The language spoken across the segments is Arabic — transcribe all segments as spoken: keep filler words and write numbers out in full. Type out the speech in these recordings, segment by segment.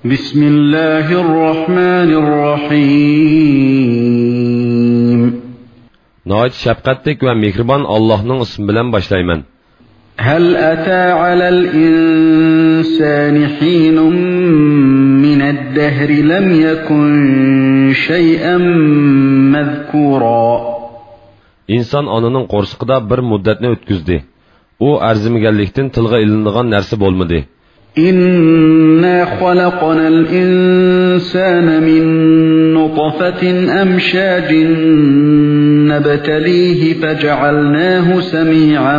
بسم الله الرحمن الرحيم نهايت شفقتlik ve mehriban Allah'ın ismi bilen başlayman. هل أتى على الإنسان حين من الدهر لم يكن شيئا مذكورا İnsan ananın qorsqida bir muddatni o'tkazdi. U arzimiganlikdan tilga ilinadigan narsa bo'lmadi. إنا خلقنا الإنسان من نطفة أمشاج نبتليه فجعلناه سميعا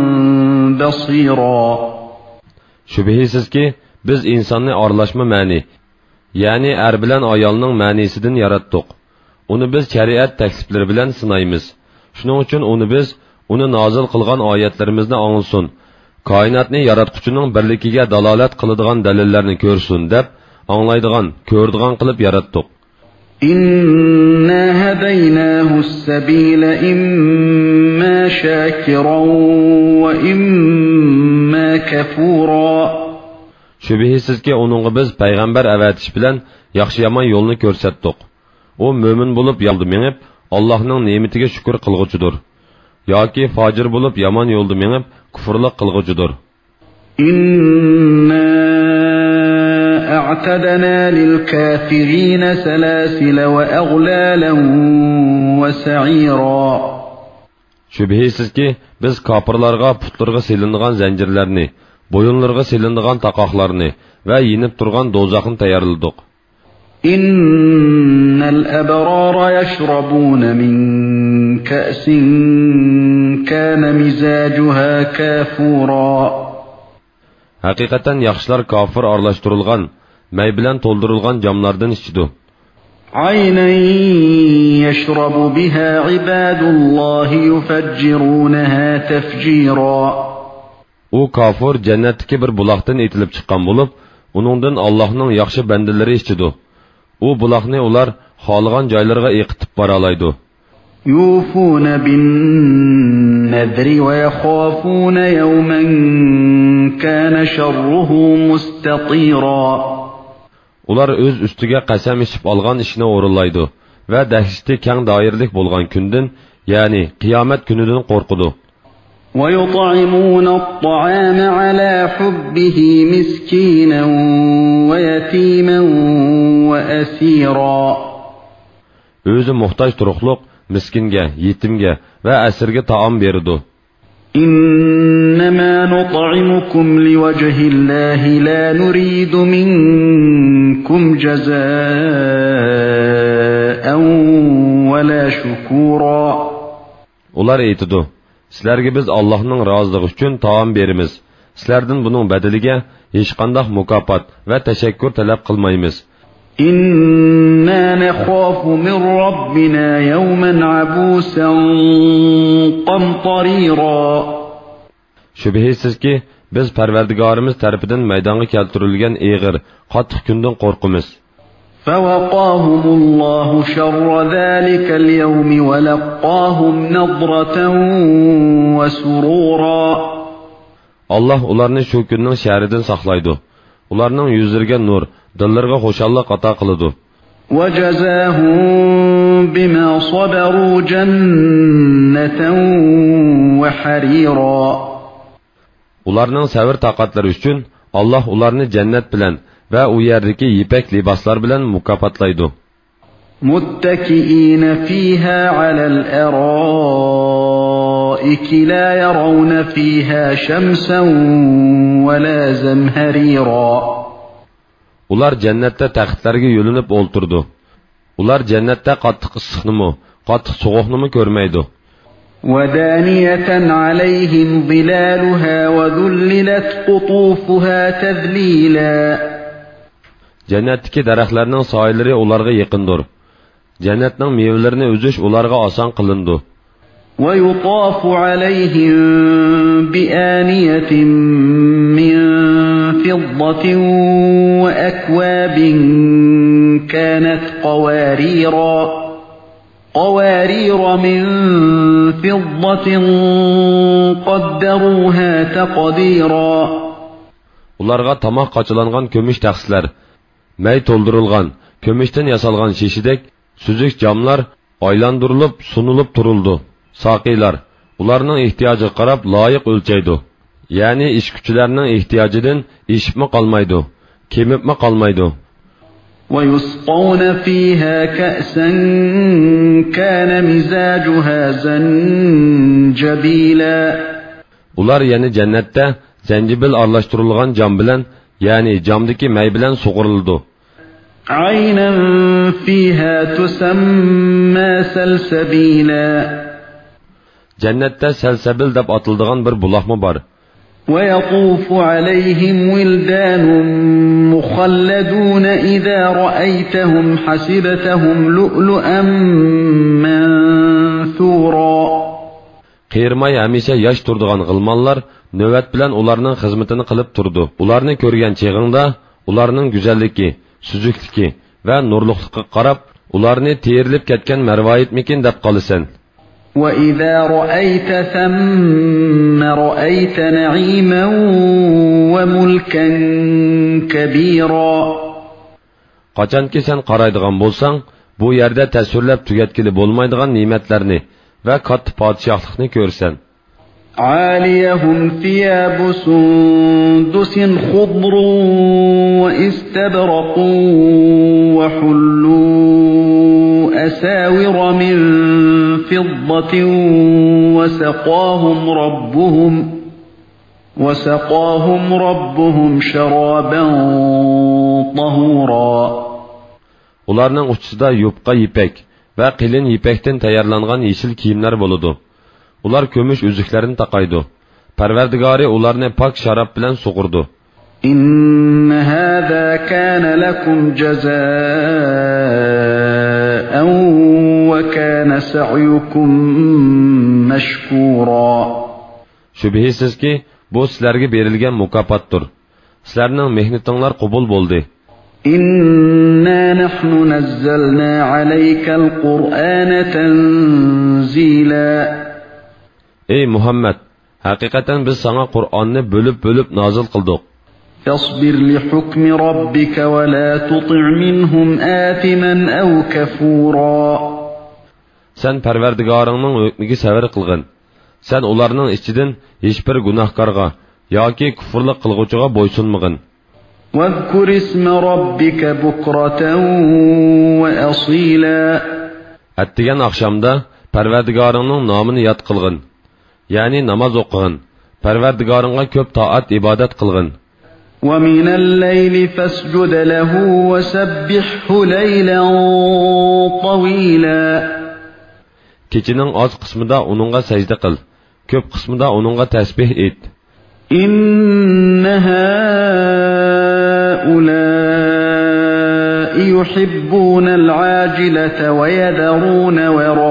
بصيرا Şübihisiz ki biz insanı arlaşma mani, yani er bilen ayalının manisidan yarattık. Onu biz şeriat teksipleri bilen sınayımız. Şunun için onu biz, onu nazil kılgan ayetlerimizde anılsın. Kainatni yaratquchining birligiga dalolat qiladigan dalillarni ko'rsin deb anglaydigan, ko'rdigan qilib yaratdik. Inna hadaynahus sabila imma shakiran va imma kafura. Şübihsizki onunğa biz payg'ambar avatish bilan yaxshi yomon yo'lni ko'rsatdik. U mo'min bo'lib yo'lda menib, Allohning ne'matiga shukr qilg'uchidir. yoki fojir bo'lib yomon yo'lda menib kufrlik qilg'uchidir. Inna a'tadna lil kafirin salasil va aghlalan va sa'ira. Şübihsizki biz kafirlarga putlarga silinadigan zanjirlarni, bo'yinlarga silinadigan taqoqlarni va yinib turgan do'zaxni tayyorladik. Innal abrara yashrabuna min ka'sin kana mizajuha kafura. Haqiqatan yaxshilar kafir aralashtirilgan, may bilan to'ldirilgan jamlardan ichidi. Aynan yashrabu biha ibadulloh yufajjirunaha tafjira. U kafir jannatdagi bir buloqdan etilib chiqqan bo'lib, uningdan Allohning yaxshi bandalari ichidi. U buloqni ular xohlagan joylarga eqitib bora oladi. Yufuna bin nadri va yakhafuna yawman kana sharruhu mustatira. Ular o'z ustiga qasam ichib olgan ishni o'rinlaydi va dahshati keng doiralik bo'lgan kundan, ya'ni qiyomat kunidan qo'rqidi. ويطعمون الطعام على حبه مسكينا ويتيما وأسيرا. Özü muhtaç turuqluq miskinge, yetimge ve esirge taam beridi. إنما نطعمكم لوجه الله لا نريد منكم جزاء ولا شكورا. Ular aytidi: Sizlarga biz Allohning roziligi uchun taom beramiz. Sizlardan buning badaliga hech qanday mukofot va tashakkur talab qilmaymiz. Inna nakhafu min robbina yawman abusan qamtarira. Shubhisizki biz Parvardigorimiz tarafidan maydonga keltirilgan eg'ir, qattiq kundan qo'rqamiz. فوقاهم الله شر ذلك اليوم ولقاهم نضرة وسرورا. Allah ularni shu kunning sharidan saqlaydi. Ularning yuzlariga nur, dillariga xo'shallik ato qiladi. وجزاهم بما صبروا جنة وحريرا. Ularning sabr taqatlari uchun Allah ularni jannat bilan va u yerdagi yipak liboslar bilan mukofotlaydi. متكئين فيها على الأرائك لا يرون فيها شمسا ولا زمهريرا. Ular jannatda taxtlarga yo'linib o'ltirdi. Ular jannatda qattiq issiqnimi, qattiq sovuqnimi ko'rmaydi. ودانية عليهم ظلالها وذللت قطوفها تذليلا. Jannatdagi daraxtlarning soyalari ularga yaqindir. Jannatning mevalarini uzish ularga oson qilindi. ويطاف عليهم بآنية من فضة وأكواب كانت قواريرا قوارير من فضة قدروها تقديرا. Ularga tamoq qachilangan kömüş taxslar, may to'ldirilgan, ko'mishdan yasalgan shishidek suzuk jamlar aylandirilib, sunulib turildi. Saqiylar ularning ehtiyojiga qarab loyiq o'lchaydi. Ya'ni ish kuchilarning ehtiyojidan ishibmi qolmaydi, kemibmi qolmaydi. وَيُسْقَوْنَ فِيهَا كَأْسًا كَانَ مِزَاجُهَا زَنْجَبِيلًا. Ular yani cennette zencibil aralashtirilgan cam bilen, yani camdaki may bilen soğurildi. عَيْنًا فِيهَا تُسَمَّى سَلْسَبِيلًا. Cennette selsebil deb atıldıgan bir bulakmı var. وَيَطُوفُ عَلَيْهِمْ وِلْدَانٌ مُخَلَّدُونَ إِذَا رَأَيْتَهُمْ حَسِبْتَهُمْ لُؤْلُؤًا مَنْثُورًا. Qiyirmay hamisha yosh turdigan g'ilmonlar navbat bilan ularning xizmatini qilib turdi. Ularni ko'rgan cheg'ingda ularning go'zalligi, suzukligi va nurliqligiga qarab, ularni terilib ketgan marvoyitmikin deb qolasan. وَإِذَا رَأَيْتَ ثَمَّ رَأَيْتَ نَعِيمًا وَمُلْكًا كَبِيرًا. Qachonki sen qaraydigan bo'lsang, bu yerda tasvirlab tugatkili bo'lmaydigan ne'matlarni va katta podshohlikni ko'rsan. عَالِيَهُمْ ثِيَابُ سُندُسٍ خُضْرٌ وَإِسْتَبْرَقٌ وَحُلُّوا أَسَاوِرَ مِنْ فِضَّةٍ وَسَقَاهُمْ رَبُّهُمْ وَسَقَاهُمْ رَبُّهُمْ شَرَابًا طَهُورًا. Ularning uchida yupqa ipek va qilin ipekdan tayyorlangan yeşil kiyimlar bo'ladi. Ular kömüş üzüklarini taqaydı. Parvardigori ularni pak şarap bilan sug'urdi. İnne hâzâ kâne lekum cezâen ve kâne sa'yukum meşkûrâ. Şübihisiz ki bu sizlerge berilgen mukaffatdır. Sizlerning mehnatinglar qabul bo'ldi. İnna nahnu nazzalna aleykel Qur'âne tenzîlâ. Ey Muhammed, hakikaten biz sana Kur'an'ı bölüp bölüp nazil kıldık. فَاصْبِرْ لِحُكْمِ رَبِّكَ وَلَا تُطِعْ مِنْهُمْ آثِمًا أَوْ كَفُورًا. Sen perverdigarının hükmüge sever kılgın. Sen onlarının içinden hiçbir günahkarga, yoki küfürlük kılgıcıga boysunmagın. وَاذْكُرِ اسْمَ رَبِّكَ بُكْرَةً وَأَصِيلًا. Ettigen akşamda perverdigarının namını yad kılgın. Yani namaz o'qig'in, Parvardigoringga ko'p toat ibodat qilg'in. وَمِنَ اللَّيْلِ فَاسْجُدْ لَهُ وَسَبِّحْهُ لَيْلًا طَوِيلًا. Kechining oz qismida uningga sajda qil, ko'p qismida uningga tasbih et. إِنَّ هَؤُلَاءِ يُحِبُّونَ الْعَاجِلَةَ وَيَذَرُونَ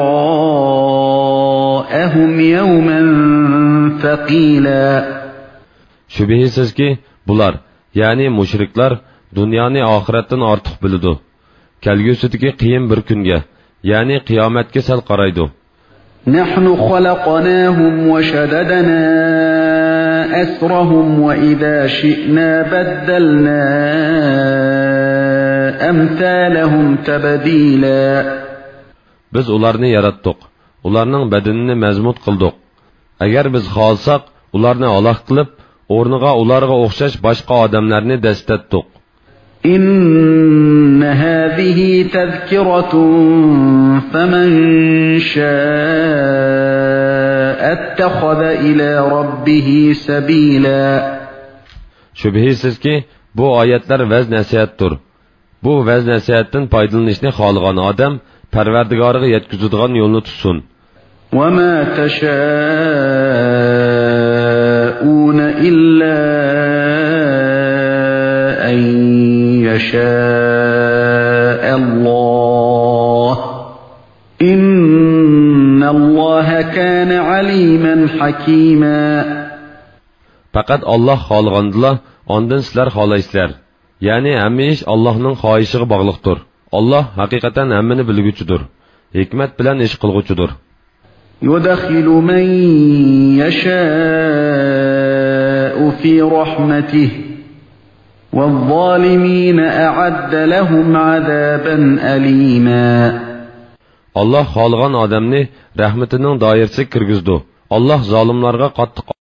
وَرَاءَهُمْ يَوْمًا ثَقِيلًا. Şübihisiz ki bular, yani müşrikler, dünyani ahiretten artıq bilidi. Kelgüsüdeki qiyin bir kunga, yani qiyomatga sal qaraydi. نَحْنُ خَلَقْنَاهُمْ وَشَدَدْنَا أَسْرَهُمْ وَإِذَا شِئْنَا بَدَّلْنَا أَمْثَالَهُمْ تَبْدِيلًا. Biz ularni yaratdik, ularning bedenini mazmut qildik. Agar biz xohlasak, ularni aloq qilib, o'rniga ularga o'xshash boshqa odamlarni dastatdik. إن هذه تذكرة فمن شاء اتخذ إلى ربه سبيلا. Şübihisiz ki bu ayetler vəz nəsihətdir. Bu vəz nəsihətdən faydalanışını xalığan adam Parvardigoriga yetkizadigan yo'lni tutsun. وَمَا تَشَاءُونَ إِلَّا أَن يَشَاءَ اللَّهُ إِنَّ اللَّهَ كَانَ عَلِيمًا حَكِيمًا. Faqat Allah xalığandıla, ondan sizler xalaysizlar. Yani hamma ish Allohning xohishiga bog'liqdir. Allah haqiqatan hammani bilguchidir. Hikmat bilan ish qilguchidir. يُدْخِلُ مَن يَشَاءُ فِي رَحْمَتِهِ وَالظَّالِمِينَ أَعَدَّ لَهُمْ عَذَابًا أَلِيمًا. Allah xalığan adamni rahmetining doirasiga kirgizdi. Allah zolimlarga qattiq